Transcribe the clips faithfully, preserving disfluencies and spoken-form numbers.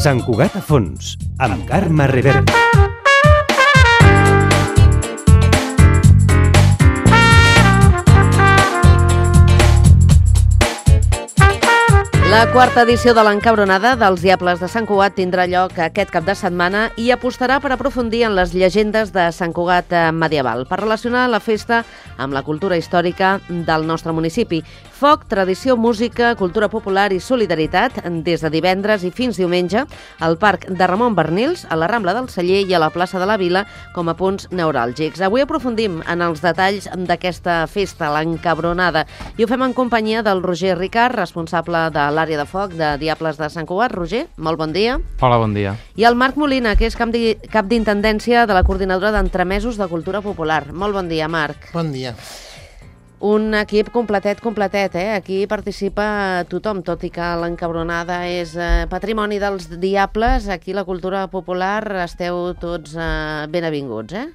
Sant Cugat a fons, amb Carme Rivera. La quarta edició de l'Encabronada dels Diables de Sant Cugat tindrà lloc aquest cap de setmana i apostarà per aprofundir en les llegendes de Sant Cugat medieval, per relacionar la festa amb la cultura històrica del nostre municipi. Foc, tradició, música, cultura popular i solidaritat des de divendres i fins diumenge al Parc de Ramon Bernils, a la Rambla del Celler i a la plaça de la Vila com a punts neuràlgics. Avui aprofundim en els detalls d'aquesta festa, l'Encabronada, i ho fem en companyia del Roger Ricard, responsable de l'àrea de foc de Diables de Sant Cugat. Roger, molt bon dia. Hola, bon dia. I el Marc Molina, que és cap d'intendència de la coordinadora d'entremesos de cultura popular. Molt bon dia, Marc. Bon dia. Un equip completet, completet, eh? Aquí participa tothom, tot i que l'Encabronada és eh, patrimoni dels Diables. Aquí la cultura popular esteu tots eh, ben avinguts, eh?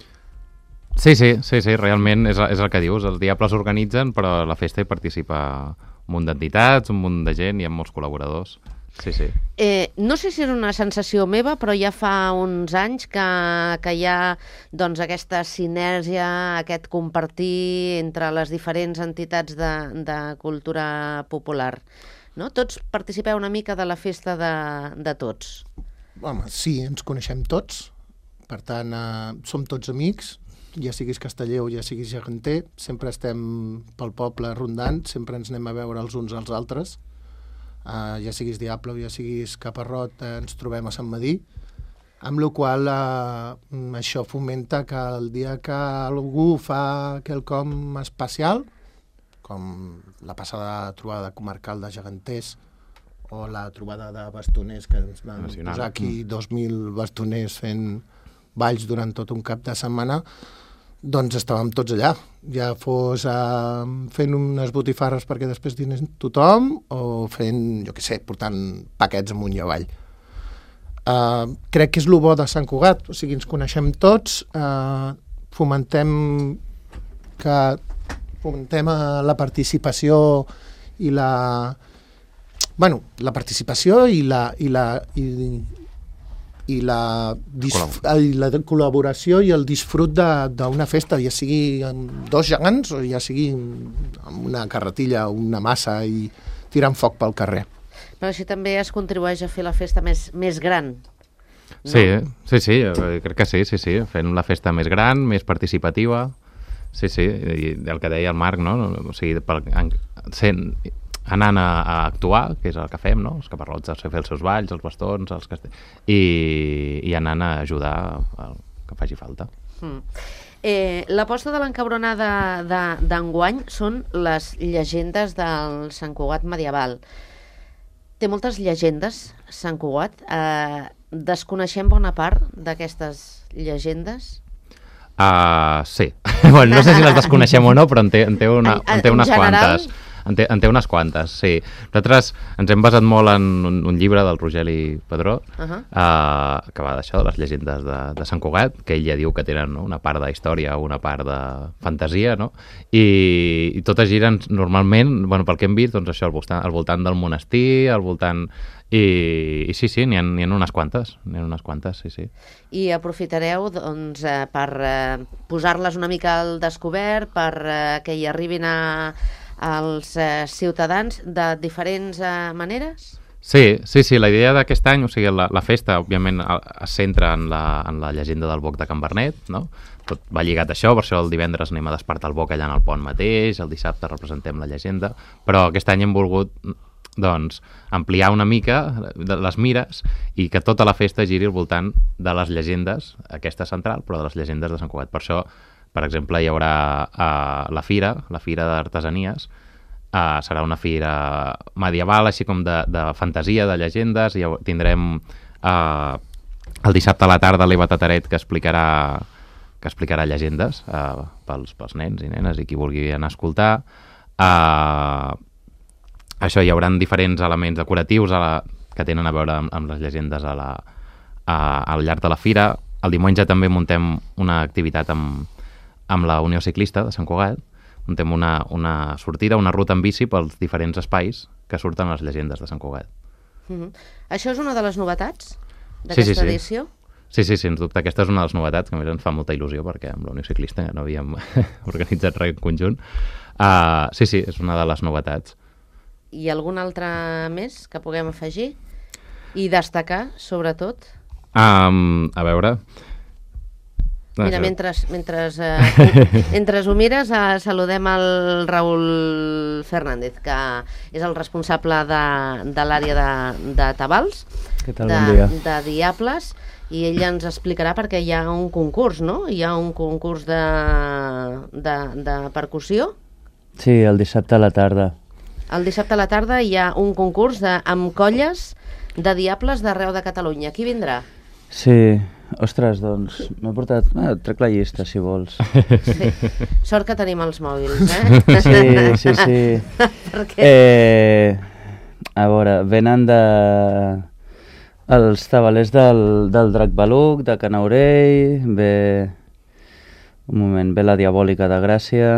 Sí, sí, sí, sí, realment és, és el que dius. Els Diables organitzen, però a la festa hi participa un munt d'entitats, un munt de gent i amb molts col·laboradors. Sí, sí. Eh, no sé si és una sensació meva, però ja fa uns anys que, que hi ha doncs, aquesta sinergia, aquest compartir entre les diferents entitats de, de cultura popular. No? Tots participeu una mica de la festa de, de tots. Home, sí, ens coneixem tots. Per tant, eh, som tots amics, ja siguis casteller o ja siguis geganter. Sempre estem pel poble rondant, sempre ens anem a veure els uns als altres. Uh, ja siguis Diable o ja siguis Caparrot, uh, ens trobem a Sant Madí, amb la qual uh, això fomenta que el dia que algú fa quelcom especial, com la passada trobada comarcal de geganters o la trobada de bastoners, que ens van Nacional. posar aquí dos mil bastoners fent balls durant tot un cap de setmana, doncs estàvem tots allà, ja fos uh, fent unes botifarres perquè després dinés tothom o fent, jo què sé, portant paquets amunt i avall. Uh, crec que és el bo de Sant Cugat, o sigui, ens coneixem tots, uh, fomentem que fomentem uh, la participació i la bueno, la participació i la i la i, i la, disf... i la col·laboració i el disfrut d'una festa, ja sigui amb dos gegants o ja sigui amb una carretilla o una massa i tirant foc pel carrer. Però així també es contribueix a fer la festa més, més gran. No? Sí, sí, sí, crec que sí, sí, sí, fent la festa més gran, més participativa. Sí, sí, i el que deia el Marc, no? O sigui, per, sent... anant a, a actuar, que és el que fem, no? Els caparrots a fer els seus balls, els bastons, els castell... I, i anant a ajudar el que faci falta. Mm. Eh, L'aposta de l'Encabronada d'enguany són les llegendes del Sant Cugat medieval. Té moltes llegendes, Sant Cugat. Eh, desconeixem bona part d'aquestes llegendes? Uh, sí. Bueno, no sé si les desconeixem o no, però en té, en té, una, en, en té unes general... quantes. En té, en té unes quantes, sí. Nosaltres ens hem basat molt en un, un llibre del Rogeli Pedró, uh -huh. uh, que va d'això, de les llegendes de, de Sant Cugat, que ell ja diu que tenen, no?, una part de història, una part de fantasia, no? I, i totes giren normalment, bueno, pel que hem vist, doncs això, al voltant, al voltant del monestir, al voltant... I, i sí, sí, n'hi ha, n'hi ha unes quantes, n'hi ha unes quantes, sí, sí. I aprofitareu, doncs, eh, per eh, posar-les una mica al descobert, per eh, que hi arribin a... als eh, ciutadans de diferents eh, maneres? Sí, sí, sí, la idea d'aquest any, o sigui, la, la festa, òbviament, es centra en la, en la llegenda del boc de Can Bernet, no? Tot va lligat a això, per això el divendres anem a despertar el boc allà en el pont mateix, el dissabte representem la llegenda, però aquest any hem volgut, doncs, ampliar una mica les mires i que tota la festa giri al voltant de les llegendes, aquesta central, però de les llegendes de Sant Cugat. Per això, per exemple, hi haurà uh, la fira, la fira d'artesanies, uh, serà una fira medieval, així com de, de fantasia, de llegendes, i tindrem uh, el dissabte a la tarda l'Eva Tataret, que explicarà que explicarà llegendes uh, pels, pels nens i nenes i qui vulgui anar a escoltar. Uh, això, hi haurà diferents elements decoratius a la, que tenen a veure amb, amb les llegendes a la, a, al llarg de la fira. El diumenge també muntem una activitat amb amb la Unió Ciclista de Sant Cugat, muntem una, una sortida, una ruta en bici pels diferents espais que surten les llegendes de Sant Cugat. Uh-huh. Això és una de les novetats Sí, d'aquesta sí, sí. edició? Sí, sí, sens dubte. Aquesta és una de les novetats que a més ens fa molta il·lusió perquè amb la Unió Ciclista no havíem organitzat res en conjunt. Uh, sí, sí, és una de les novetats. I algun altre més que puguem afegir? I destacar, sobretot? Um, a veure... Mira, mentre, mentre, eh, mentre ho mires, eh, saludem el Raül Fernández, que és el responsable de, de l'àrea de, de Tabals, Què tal, de, bon dia. de Diables, i ell ens explicarà perquè hi ha un concurs, no? Hi ha un concurs de, de, de percussió. Sí, el dissabte a la tarda. El dissabte a la tarda hi ha un concurs de, amb colles de Diables d'arreu de Catalunya. Qui vindrà? Sí, ostres, doncs m'he portat... Ah, trec la llista, si vols. Sí. Sort que tenim els mòbils, eh? Sí, sí, sí. Perquè... Eh, a veure, venen de... els tabalers del, del Drac Baluc, de Canaurell, ve... Un moment, ve la Diabòlica de Gràcia,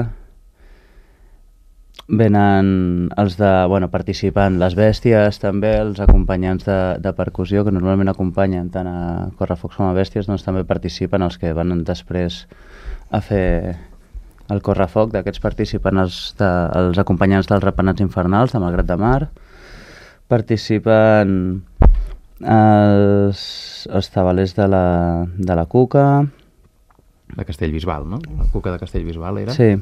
venen els de, bueno, participant les bèsties també, els acompanyants de, de percussió que normalment acompanyen tant a Correfocs com a bèsties, doncs també participen els que van després a fer el correfoc. D'aquests participen els, de, els acompanyants dels Rapenats Infernals de Malgrat de Mar, participen els, els tabalers de la, de la Cuca, De Castellbisbal, no? La Cuca de Castellbisbal era? sí.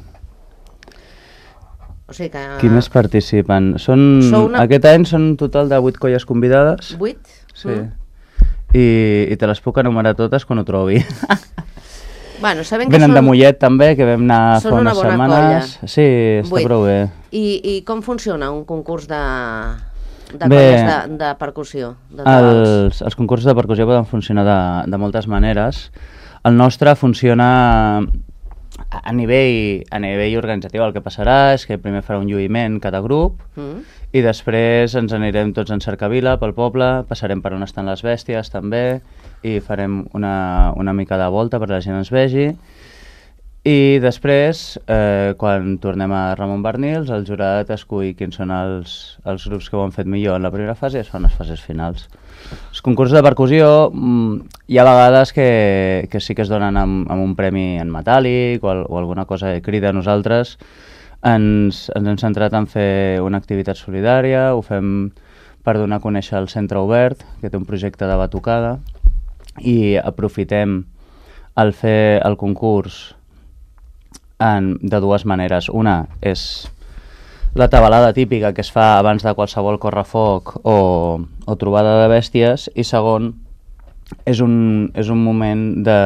O sigui que... Qui més participen? Són, una... Aquest any són un total de vuit colles convidades. Vuit? Sí. Mm. I, I te les puc enumerar totes quan ho trobi. Bueno, sabem que Venen són... de Mollet també, que vam anar Són fa una unes bona setmanes. colla. Sí, està Vuit. prou bé. I, I com funciona un concurs de, de Bé, colles de, de percussió? De tabals? Els, els concursos de percussió poden funcionar de, de moltes maneres. El nostre funciona a nivell, a nivell organitzatiu. El que passarà és que primer farà un lluïment cada grup Mm. i després ens anirem tots en cercavila pel poble, passarem per on estan les bèsties també i farem una, una mica de volta perquè la gent ens vegi. I després, eh, quan tornem a Ramon Barnils, el jurat escull quins són els, els grups que ho han fet millor en la primera fase i es fan les fases finals. Els concursos de percussió mmm, hi ha vegades que, que sí que es donen amb, amb un premi en metàl·lic o, o alguna cosa que crida a nosaltres. Ens, ens hem centrat en fer una activitat solidària, ho fem per donar a conèixer el Centre Obert, que té un projecte de batucada, i aprofitem el fer el concurs en, de dues maneres. Una és la tabalada típica que es fa abans de qualsevol correfoc o, o trobada de bèsties, i segon és un, és un moment de,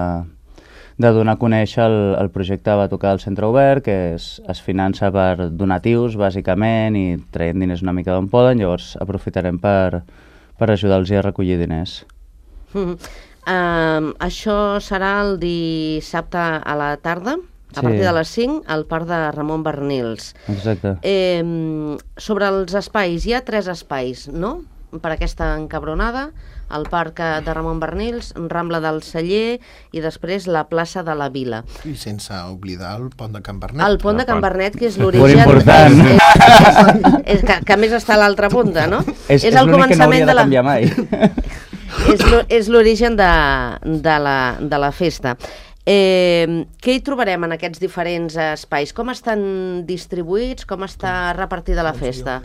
de donar a conèixer el, el projecte de batucada del Centre Obert, que es, es finança per donatius bàsicament i traient diners una mica d'on poden. Llavors aprofitarem per, per ajudar-los a recollir diners. Mm. Uh, això serà el dissabte a la tarda, a Sí. partir de les cinc, al Parc de Ramon Barnils. Exacte. Eh, sobre els espais, hi ha tres espais, no?, per aquesta encabronada: el Parc de Ramon Barnils, Rambla del Celler i després la plaça de la Vila. I sense oblidar el pont de Can Bernet. El pont de Can pont. Bernet, que és Molt l'origen... important. És, és, és, és, que, que a més està a l'altra punta, no? És, és el l'únic que no hauria de la... canviar mai. És l'o- és l'origen de, de, la, de la festa. Eh, què hi trobarem en aquests diferents espais? Com estan distribuïts? Com està repartida la festa?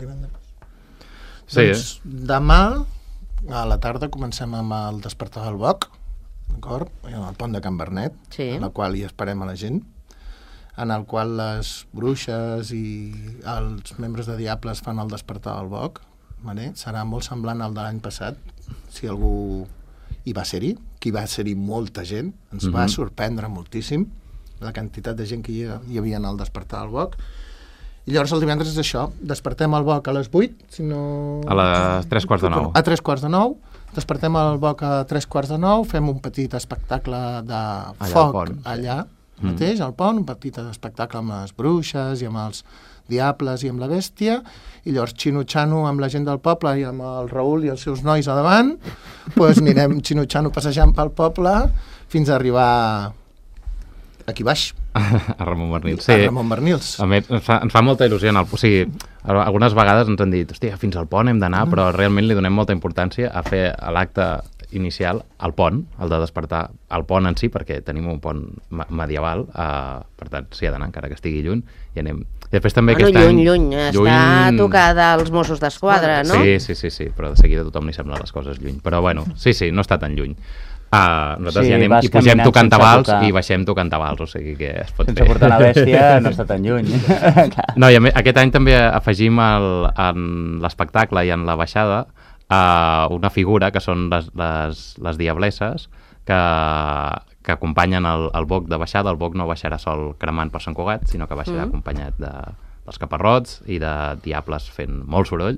Sí, Doncs demà a la tarda comencem amb el Despertar del Boc, d'acord? Al pont de Can Bernet, Sí. en el qual hi esperem a la gent, en el qual les bruixes i els membres de Diables fan el Despertar del Boc. Vale? Serà molt semblant al de l'any passat, si algú hi va ser-hi, que hi va ser-hi molta gent, ens va Mhm. sorprendre moltíssim la quantitat de gent que hi, hi havia en el Despertar del Boc. I llavors el divendres és això, despertem el Boc a les vuit, si no... a les tres quarts de nou. A tres quarts de nou, despertem el Boc a tres quarts de nou, fem un petit espectacle de al foc pont. allà mateix, al pont, un petit espectacle amb les bruixes i amb els diables i amb la bèstia, i llavors xinutxano amb la gent del poble i amb el Raül i els seus nois a davant, doncs anirem xinutxano passejant pel poble fins a arribar aquí baix. A Ramon Bernils, sí. A Ramon Bernils. A més, ens fa, ens fa molta il·lusió. En el, o sigui, algunes vegades ens han dit, hòstia, fins al pont hem d'anar, però realment li donem molta importància a fer l'acte inicial al pont, el de despertar al pont en si, perquè tenim un pont medieval, eh, per tant, s'hi ha d'anar, encara que estigui lluny, i anem... I després també bueno, aquest lluny, any... lluny, lluny, està tocada als Mossos d'Esquadra, no? Sí, sí, sí, sí, però de seguida a tothom li semblen les coses lluny. Però bueno, sí, sí, no està tan lluny. Uh, nosaltres Sí, ja anem vas i pugem caminant tocant sense tabals portar- i baixem tocant tabals, o sigui que es pot Sense fer. portar la bèstia no està tan lluny. No, i a més, aquest any també afegim el, en l'espectacle i en la baixada uh, una figura que són les, les, les diableses que, que acompanyen el, el boc de baixada. El boc no baixarà sol cremant per Sant Cugat, sinó que baixarà Mm. acompanyat de, dels caparrots i de diables fent molt soroll,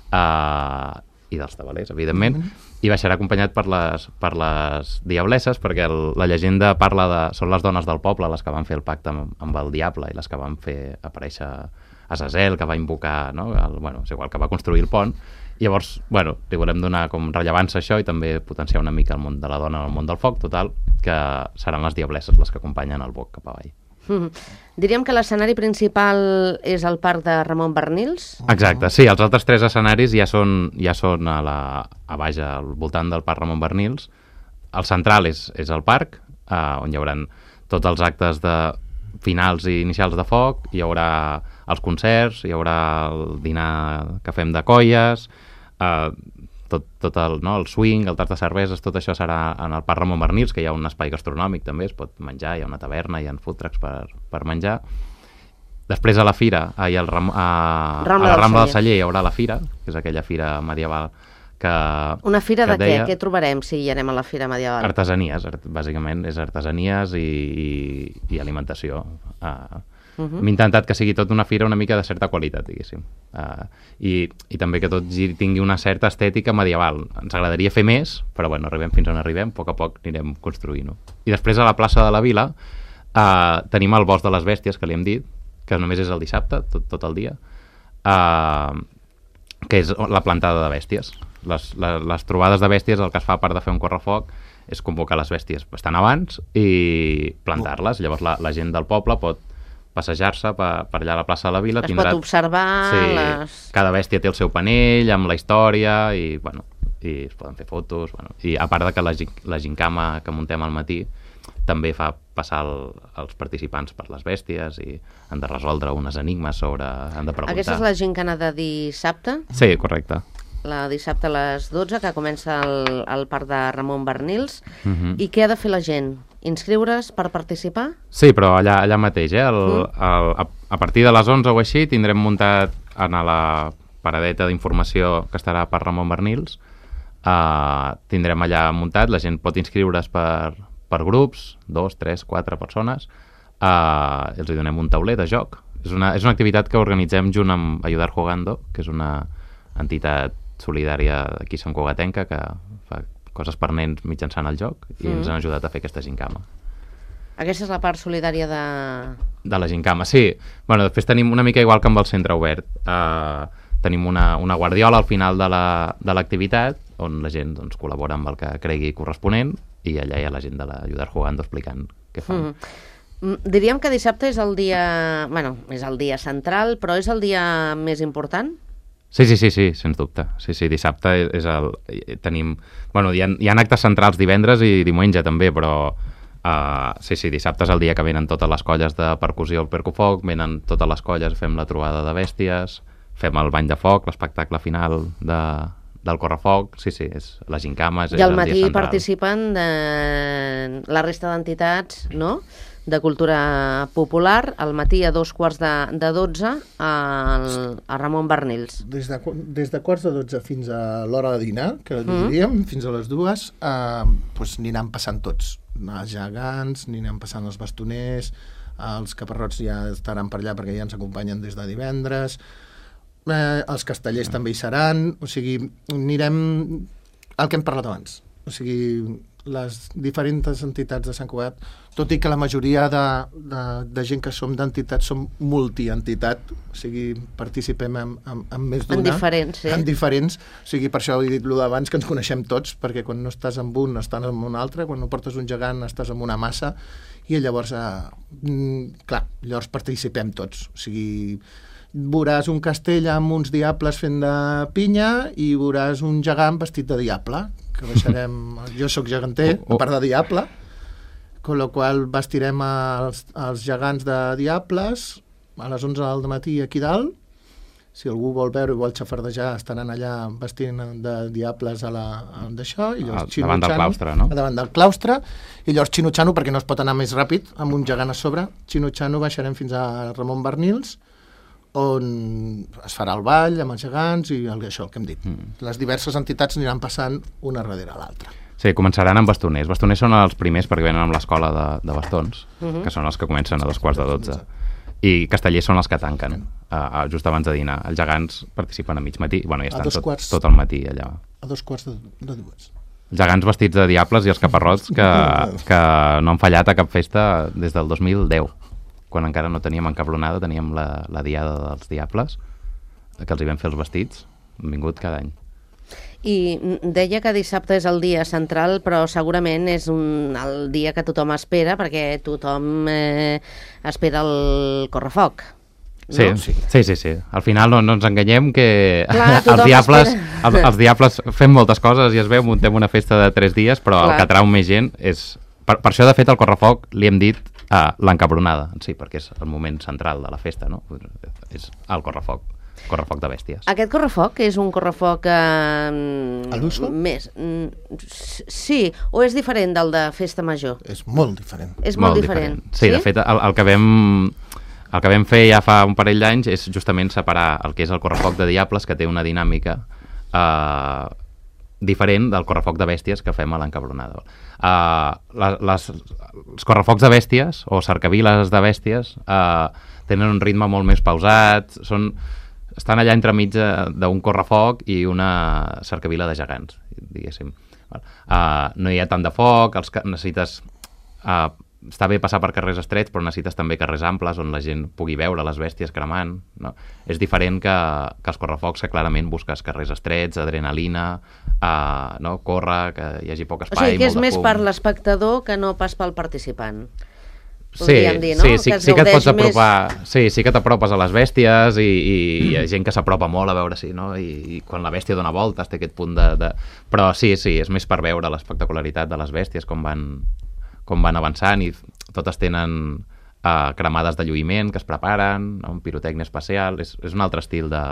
uh, i dels tabalers, evidentment, i baixarà acompanyat per les, per les diableses, perquè el, la llegenda parla de... Són les dones del poble les que van fer el pacte amb, amb el diable i les que van fer aparèixer Azazel, que va invocar, no? El, bueno, és igual, que va construir el pont. I llavors, bueno, li volem donar com rellevància a això i també potenciar una mica el món de la dona en el món del foc, total, que seran les diableses les que acompanyen el boc cap avall. Mm. Diríem que l'escenari principal és el parc de Ramon Bernils. Exacte, sí, els altres tres escenaris ja són, ja són a, la, a baix, al voltant del parc Ramon Bernils. El central és, és el parc, eh, on hi haurà tots els actes de finals i inicials de foc, hi haurà els concerts, hi haurà el dinar que fem de colles, eh, tot, tot el, no, el swing, el tast de cerveses, tot això serà en el parc Ramon Bernils, que hi ha un espai gastronòmic també, es pot menjar, hi ha una taverna, hi ha food trucks per, per menjar. Després a la fira, ai, al Ram, a, Rambla a la del Rambla del Celler. Celler hi haurà la fira, que és aquella fira medieval que... Una fira que de et què? deia, Què trobarem si hi anem a la fira medieval? Artesanies, art, bàsicament és artesanies i, i, i alimentació. Uh, Uh Hem -huh. intentat que sigui tot una fira una mica de certa qualitat, diguéssim. Uh, i, I també que tot giri, tingui una certa estètica medieval. Ens agradaria fer més, però bueno, arribem fins on arribem, a poc a poc anirem construint-ho. I després a la plaça de la Vila uh, tenim el Bosc de les Bèsties, que li hem dit, que només és el dissabte, tot, tot el dia, uh, que és la plantada de bèsties. Les, les, les trobades de bèsties, el que es fa a part de fer un correfoc, és convocar les bèsties bastant abans i plantar-les. Llavors la, la gent del poble pot passejar-se per, per allà a la plaça de la Vila. Es tindrà, pot observar sí, les... cada bèstia té el seu panell amb la història i, bueno, i es poden fer fotos. Bueno, i a part de que la, gin- la gincama que muntem al matí també fa passar el, els participants per les bèsties i han de resoldre unes enigmes sobre... Han de preguntar. Aquesta és la gincana de dissabte, Sí, correcte. la dissabte a les dotze, que comença al, al parc de Ramon Bernils. Uh -huh. I què ha de fer la gent? Inscriure's per participar? Sí, però allà, allà mateix, eh? El, Mm. el, a, a partir de les onze o així tindrem muntat en la paradeta d'informació que estarà per Ramon Bernils. Uh, tindrem allà muntat, la gent pot inscriure's per, per grups, dos, tres, quatre persones, uh, els hi donem un tauler de joc. És una, és una activitat que organitzem junt amb Ayudar Jugando, que és una entitat solidària d'aquí Sant Cugatenca que fa coses per nens mitjançant el joc i Mm. ens han ajudat a fer aquesta gincama. Aquesta és la part solidària de... De la gincama, sí. Bueno, després tenim una mica igual que amb el centre obert. Uh, tenim una, una guardiola al final de la- de l'activitat on la gent doncs, col·labora amb el que cregui corresponent i allà hi ha la gent de l'Ayudar Jugando explicant què fan. Mm. Mm, Diríem que dissabte és el dia... Bueno, és el dia central, però és el dia més important? Sí, sí, sí, sí, sens dubte. Sí, sí, dissabte és el... Tenim... Bueno, hi ha, hi ha actes centrals divendres i diumenge també, però... Uh, sí, sí, dissabte és el dia que venen totes les colles de percussió al Percufoc, venen totes les colles, fem la trobada de bèsties, fem el bany de foc, l'espectacle final de, del correfoc, sí, sí, és la gincama, és, I al és el matí dia central. participen de la resta d'entitats, no?, de cultura popular, al matí a dos quarts de, de dotze al, a Ramon Bernils. Des de, qu- des de quarts de dotze fins a l'hora de dinar, que Mm. diríem, fins a les dues, eh, doncs aniran passant tots. Els gegants, aniran passant els bastoners, els caparrots ja estaran per allà perquè ja ens acompanyen des de divendres, eh, els castellers mm. també hi seran, o sigui, anirem... El que hem parlat abans. O sigui, les diferents entitats de Sant Cugat, tot i que la majoria de, de, de gent que som d'entitats som multientitat, o sigui, participem en, en, en més d'una. En diferents, sí. En diferents, o sigui, per això he dit el d'abans, que ens coneixem tots, perquè quan no estàs amb un, estàs amb un altre, quan no portes un gegant, estàs amb una massa, i llavors, eh, clar, llavors participem tots, o sigui, veuràs un castell amb uns diables fent de pinya i veuràs un gegant vestit de diable, que baixarem... Jo sóc geganter, a part de diable, con lo qual vestirem els, els gegants de diables a les onze del matí aquí dalt. Si algú vol veure i vol xafardejar, estaran allà vestint de diables a la, a d'això. I llavors, ah, davant del claustre, no? Davant del claustre. I llavors xinutxano, perquè no es pot anar més ràpid, amb un gegant a sobre. Xinutxano baixarem fins a Ramon Bernils, on es farà el ball amb els gegants i el, això, el que hem dit. Mm. Les diverses entitats aniran passant una darrere l'altra. Sí, començaran amb bastoners. Bastoners són els primers perquè venen amb l'escola de, de bastons, Uh-huh. que són els que comencen a dos quarts de dotze. I castellers són els que tanquen, uh, just abans de dinar. Els gegants participen a mig matí, bueno, ja estan tot, quarts, tot el matí allà. A dos quarts de, de dues. Els gegants vestits de diables i els caparrots que, que no han fallat a cap festa des del dos mil deu. Quan encara no teníem encabronada, teníem la, la diada dels diables, que els hi vam fer els vestits, han vingut cada any. I deia que dissabte és el dia central, però segurament és un, el dia que tothom espera, perquè tothom eh, espera el correfoc. Sí, No? sí, sí, sí, sí. Al final no, no ens enganyem que Clar, els, tothom diables, espera. els, els diables fem moltes coses i es veu, muntem una festa de tres dies, però Clar. el que trau més gent és... Per, per això, de fet, el correfoc li hem dit a l'encabronada, en si, perquè és el moment central de la festa, no? És el correfoc, correfoc de bèsties. Aquest correfoc és un correfoc... Eh, A l'uso? Més. mm, Sí, o és diferent del de festa major? És molt diferent. És molt, molt diferent. Sí, sí, de fet, el, el que vam... El que vam fer ja fa un parell d'anys és justament separar el que és el correfoc de diables, que té una dinàmica eh, diferent del correfoc de bèsties que fem a l'encabronada. Uh, les, les, els correfocs de bèsties, o cercaviles de bèsties, uh, tenen un ritme molt més pausat, són, estan allà entremig d'un correfoc i una cercavila de gegants, diguéssim. Uh, no hi ha tant de foc, els, necessites... Uh, està bé passar per carrers estrets, però necessites també carrers amples on la gent pugui veure les bèsties cremant, no? És diferent que, que els correfocs, que clarament busques carrers estrets, adrenalina, uh, no? Córrer, que hi hagi poc espai, O sigui que és molt de més fum. per l'espectador que no pas pel participant. Sí, Podríem dir, no? sí, sí, Que es sí que et pots gaudeix més- apropar, sí, sí que t'apropes a les bèsties i, i hi ha gent que s'apropa molt a veure si, no? I, i quan la bèstia dona voltes té aquest punt de, de... Però sí, sí, és més per veure l'espectacularitat de les bèsties, com van, com van avançant, i totes tenen uh, cremades de lluïment que es preparen, no? Un pirotècnia especial, és, és un altre estil de,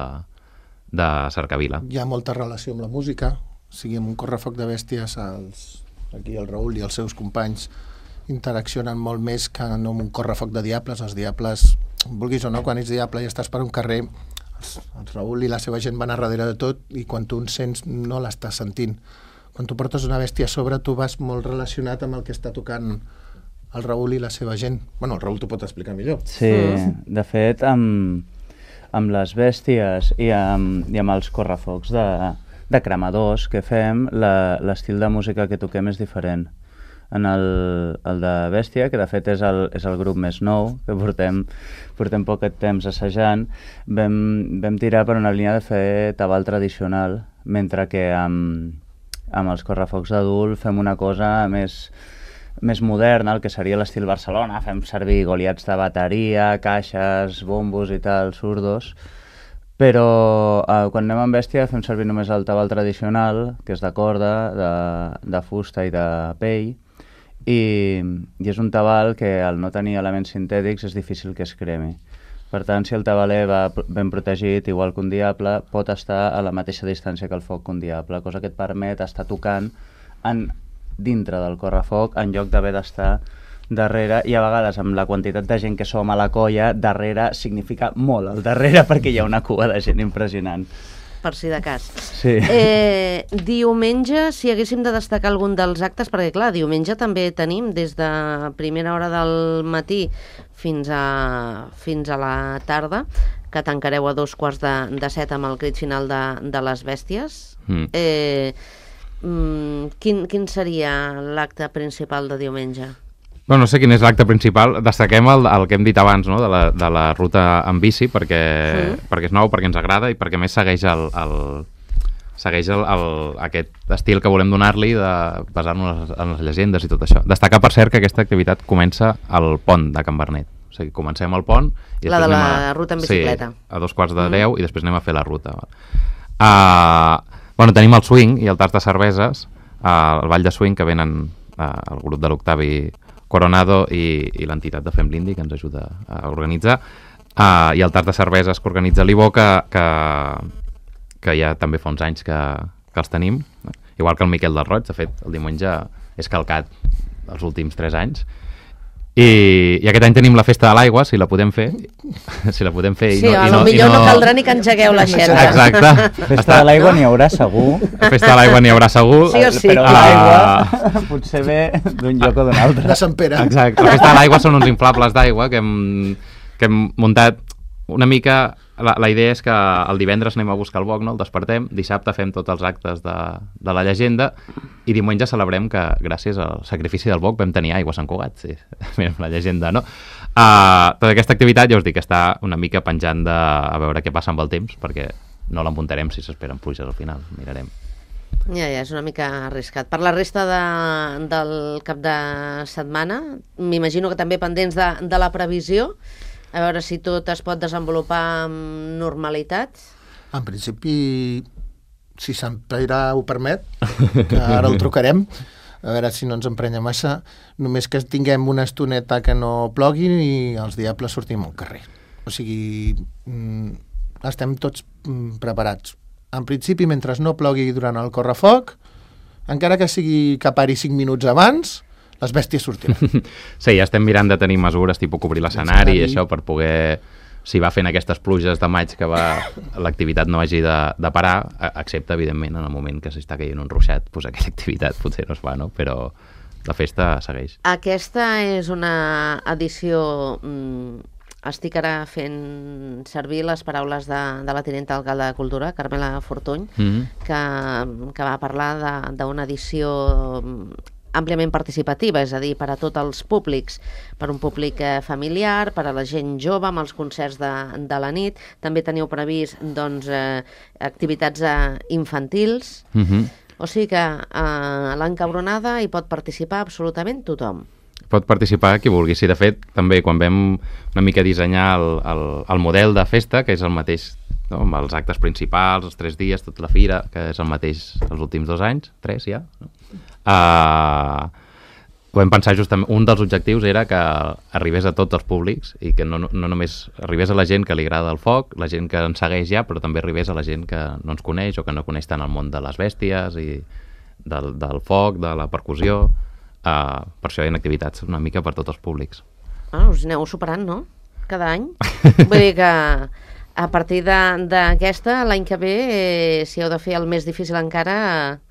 de cercavila. Hi ha molta relació amb la música, o sigui, amb un correfoc de bèsties, els, aquí el Raül i els seus companys interaccionen molt més que no amb un correfoc de diables. Els diables, vulguis o no, quan ets diable i estàs per un carrer, els, el Raül i la seva gent van a darrere de tot i quan tu en sents no l'estàs sentint. Quan tu portes una bèstia a sobre, tu vas molt relacionat amb el que està tocant el Raül i la seva gent. Bueno, el Raül t'ho pot explicar millor. Sí, de fet, amb, amb les bèsties i amb, i amb els correfocs de, de cremadors que fem, la- l'estil de música que toquem és diferent. En el, el de bèstia, que de fet és el, és el grup més nou, que portem, portem poc temps assajant, vam, vam tirar per una línia de fer tabal tradicional, mentre que amb, amb els correfocs d'adult fem una cosa més, més moderna, el que seria l'estil Barcelona, fem servir goliats de bateria, caixes, bombos i tal, surdos, però eh, quan anem amb bèstia fem servir només el tabal tradicional, que és de corda, de, de fusta i de pell, i, i és un tabal que al no tenir elements sintètics és difícil que es cremi. Per tant, si el tabaler va ben protegit, igual que un diable, pot estar a la mateixa distància que el foc que un diable, cosa que et permet estar tocant en, dintre del correfoc en lloc d'haver d'estar darrere, i a vegades amb la quantitat de gent que som a la colla, darrere significa molt al darrere perquè hi ha una cua de gent impressionant. Per si de cas. Sí. Eh, diumenge, si haguéssim de destacar algun dels actes, perquè clar, diumenge també tenim des de primera hora del matí fins a, fins a la tarda, que tancareu a dos quarts de, de set amb el crit final de, de les bèsties. Mm. Eh, mm, quin, quin seria l'acte principal de diumenge? Bueno, no sé quin és l'acte principal. Destaquem el, el que hem dit abans, no? de, la, de la ruta en bici, perquè, sí. perquè és nou, perquè ens agrada i perquè a més segueix el, el, segueix el, el, aquest estil que volem donar-li de basar-nos en les llegendes i tot això. Destacar, per cert, que aquesta activitat comença al pont de Can Bernet. O sigui, comencem al pont... I la de la a, ruta en bicicleta. Sí, a dos quarts de deu mm. i després anem a fer la ruta. Uh, bueno, tenim el swing i el tast de cerveses, uh, el ball de swing que venen uh, el grup de l'Octavi Coronado i, i l'entitat de Fem l'Indi que ens ajuda a organitzar, uh, i el tast de cerveses que organitza l'I V O, que, que, que ja també fa uns anys que, que els tenim, igual que el Miquel del Roig. De fet, el diumenge és calcat els últims tres anys. I, i aquest any tenim la festa de l'aigua, si la podem fer, si la podem fer. Sí, i no, a i lo no, millor i no... no caldrà ni que engegueu la xerta. Exacte. Festa de l'aigua n'hi haurà segur. Festa de l'aigua n'hi haurà segur. Sí o sí. Però l'aigua potser ve d'un lloc o d'un altre. De Sant Pere. Exacte. La festa de l'aigua són uns inflables d'aigua que hem, que hem muntat una mica... La, la idea és que el divendres anem a buscar el boc, no? El despertem, dissabte fem tots els actes de, de la llegenda i diumenge celebrem que gràcies al sacrifici del boc vam tenir aigua a Sant Cugat, sí, mirem la llegenda, no? Uh, tota aquesta activitat, ja us dic, està una mica penjant de a veure què passa amb el temps, perquè no l'empuntarem si s'esperen pluges al final, mirarem. Ja, ja, és una mica arriscat. Per la resta de, del cap de setmana, m'imagino que també pendents de, de la previsió, a veure si tot es pot desenvolupar amb normalitat. En principi, si Sant Pere ho permet, que ara el trucarem, a veure si no ens emprenya massa, només que tinguem una estoneta que no plogui i els diables sortim al carrer. O sigui, estem tots preparats. En principi, mentre no plogui durant el correfoc, encara que sigui que pari cinc minuts abans, les bèsties sortiran. Sí, ja estem mirant de tenir mesures, tipus cobrir l'escenari i això per poder, si va fent aquestes pluges de maig que va l'activitat no hagi de, de parar, excepte, evidentment, en el moment que s'està caient un ruixat, doncs aquella activitat potser no es fa, no? Però la festa segueix. Aquesta és una edició... Mm, estic ara fent servir les paraules de, de la tinenta alcalde de Cultura, Carmela Fortuny, mm-hmm. que, que va parlar d'una edició... àmpliament participativa, és a dir, per a tots els públics, per un públic eh, familiar, per a la gent jove, amb els concerts de, de la nit. També teniu previst doncs, eh, activitats eh, infantils, mm-hmm. o sigui que eh, a l'encabronada hi pot participar absolutament tothom. Pot participar qui vulgui. Sí, de fet, també quan vam una mica dissenyar el, el, el model de festa, que és el mateix, no? Amb els actes principals, els tres dies, tota la fira, que és el mateix els últims dos anys, tres ja, no? Uh, ho vam pensar justament, un dels objectius era que arribés a tots els públics i que no, no només arribés a la gent que li agrada el foc, la gent que ens segueix ja, però també arribés a la gent que no ens coneix o que no coneix tant el món de les bèsties i del, del foc, de la percussió. Uh, per això hi ha activitats una mica per tots els públics. Ah, us aneu superant, no? Cada any. Vull dir que a partir d'aquesta, l'any que ve, eh, si heu de fer el més difícil encara...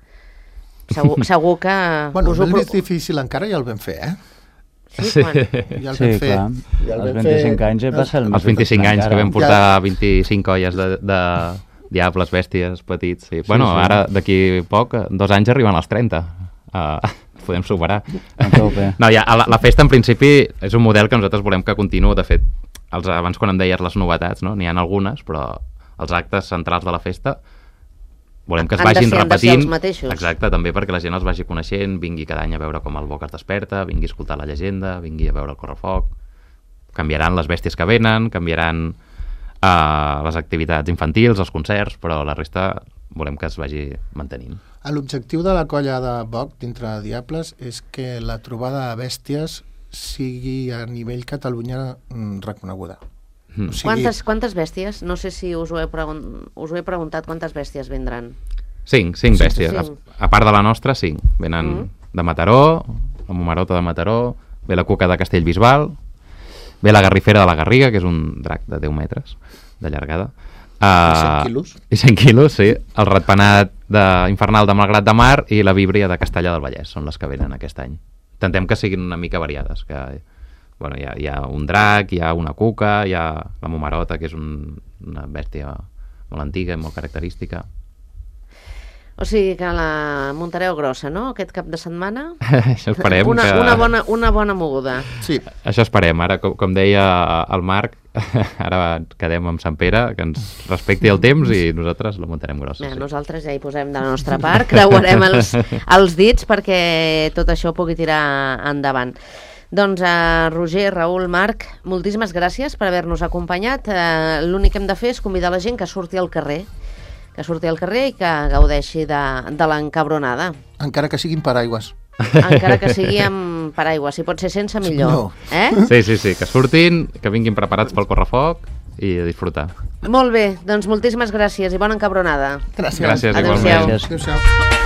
Segur, segur que... Bueno, us el ho... més difícil encara ja el vam fer, eh? Sí, sí. quan? Ja el sí, vam fer. clar. Ja el els vam vint-i-cinc fer... anys ja va ser el més Els vint-i-cinc anys encara. que vam portar Ja. vint-i-cinc colles de, de diables, bèsties, petits. Sí. Sí, bueno, sí. Ara d'aquí poc, dos anys arriben als trenta. Uh, podem superar. A tope. No, ja, la, la festa en principi és un model que nosaltres volem que continuï. De fet, els, abans quan em deies les novetats, no? N'hi ha algunes, però els actes centrals de la festa volem que es Han de vagin ser- han de ser repetint. els mateixos. Exacte, també perquè la gent els vagi coneixent, vingui cada any a veure com el boc es desperta, vingui a escoltar la llegenda, vingui a veure el correfoc. Canviaran les bèsties que venen, canviaran uh, les activitats infantils, els concerts, però la resta volem que es vagi mantenint. L'objectiu de la colla de Boc dintre de Diables és que la trobada de bèsties sigui a nivell Catalunya mm, reconeguda. Mm. O sigui, Quantes, quantes bèsties? No sé si us ho he, pregun us ho he preguntat quantes bèsties vendran. Cinc, cinc bèsties. cinc. A, a part de la nostra, cinc. Venen Mm. de Mataró, la Momarota de Mataró, ve la Cuca de Castellbisbal, ve la Garrifera de la Garriga, que és un drac de deu metres de llargada. Uh, cent quilos. I cent quilos, sí. El ratpenat de, infernal de Malgrat de Mar i la víbria de Castellà del Vallès són les que venen aquest any. Intentem que siguin una mica variades, que bueno, hi ha, hi ha un drac, hi ha una cuca, hi ha la Momarota, que és un, una bèstia molt antiga i molt característica. O sigui que la muntareu grossa, no?, aquest cap de setmana? Això esperem. Una, que... una, bona, una bona moguda. Sí. Això esperem. Ara, com, com deia el Marc, ara quedem amb Sant Pere, que ens respecti el temps i nosaltres la muntarem grossa. Bé, Sí. nosaltres ja hi posem de la nostra part, creuarem els, els dits perquè tot això pugui tirar endavant. Doncs uh, Roger, Raül, Marc, moltíssimes gràcies per haver-nos acompanyat. Uh, L'únic que hem de fer és convidar la gent que surti al carrer, que surti al carrer i que gaudeixi de, de l'encabronada. Encara que siguin paraigües. Encara que sigui amb paraigua, si pot ser sense millor. No. Eh? Sí, sí, sí, que surtin, que vinguin preparats pel correfoc i a disfrutar. Molt bé, doncs moltíssimes gràcies i bona encabronada. Gràcies. Gràcies, Adéu-siau. igualment. Gràcies. Adéu-siau.